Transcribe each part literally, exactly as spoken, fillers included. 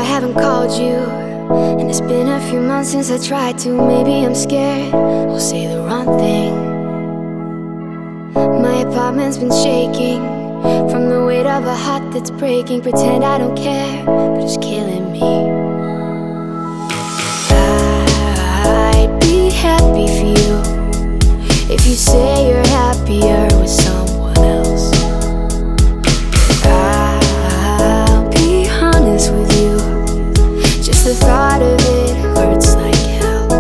haven't called you, and it's been a few months since I tried to. Maybe I'm scared I'll say the wrong thing. My apartment's been shaking from the weight of a heart that's breaking. Pretend I don't care, but it's killing me. I'd be happy for you if you say you're happier with someone else. I'll be honest with you, just the thought of it hurts like hell.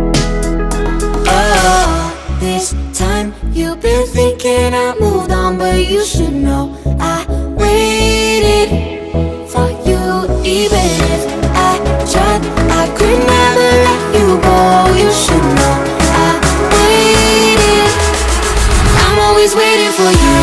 Oh, this time you've been thinking I moved on, but you should know I waited for you. Even if I tried, I could never let you go. You should know I waited. I'm always waiting for you.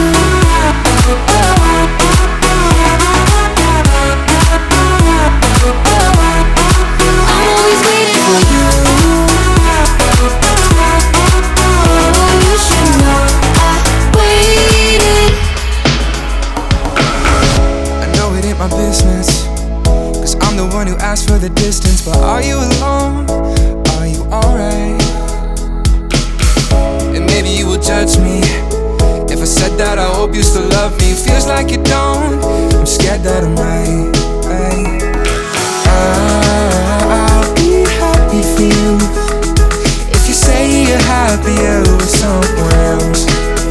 My business, cause I'm the one who asked for the distance. But are you alone? Are you alright? And maybe you will judge me if I said that I hope you still love me. Feels like you don't, I'm scared that I might, right? I'll be happy for you if you say you're happier with someone else.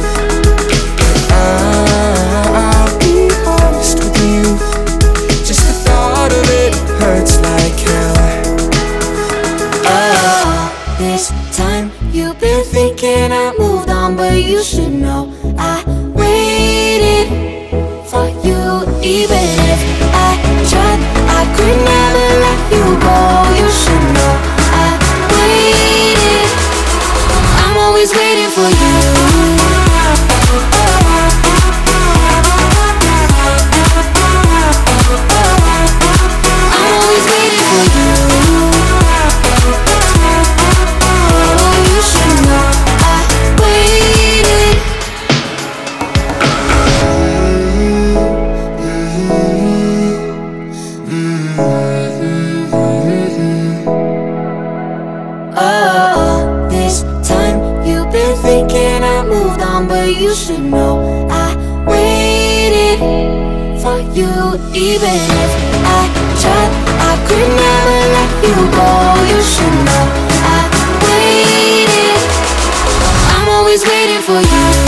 I'll be honest with you, hurts like hell. Oh, this time you've been thinking I moved on, but you should know I waited for you. Even if I tried, I could never let you go. You should know I waited. I'm always waiting for you. But you should know I waited for you. Even if I tried, I could never let you go. You should know I waited. I'm always waiting for you.